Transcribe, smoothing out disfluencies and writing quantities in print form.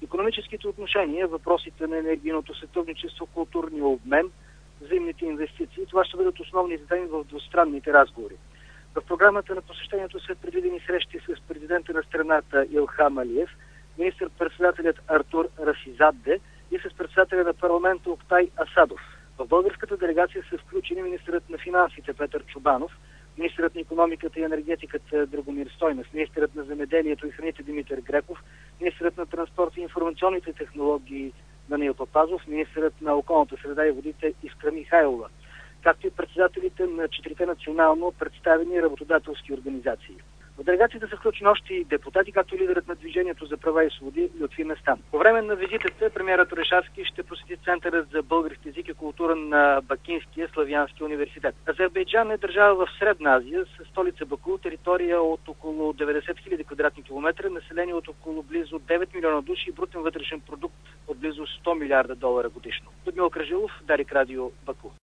икономическите отношения, въпросите на енергийното сътрудничество, културния обмен, взаимните инвестиции. Това ще бъдат основни теми в двустранните разговори. В програмата на посещението са предвидени срещи с президента на страната Илхам Алиев, министър-председателят Артур Расизадде и с председателя на парламента Октай Асадов. В българската делегация са включени министърът на финансите Петър Чобанов, министърът на икономиката и енергетиката Драгомир Стойнев, министърът на земеделието и храните Димитър Греков, министърът на транспорта и информационните технологии Даниил Папазов, министърът на околната среда и водите Искра Михайлова, както и председателите на 4 национално представени работодателски организации. В делегацията са включени още и депутати, както и лидерът на Движението за права и свободи Лютви Местан. По време на визитата премиерът Орешарски ще посети Центърът за български език и култура на Бакинския славянски университет. Азербайджан е държава в Средна Азия, с столица Баку, територия от около 90 000 квадратни километра, население от около близо 9 милиона души и брутен вътрешен продукт от близо $100 милиарда годишно. Людмил Кръжилов, Дарик Радио, Баку.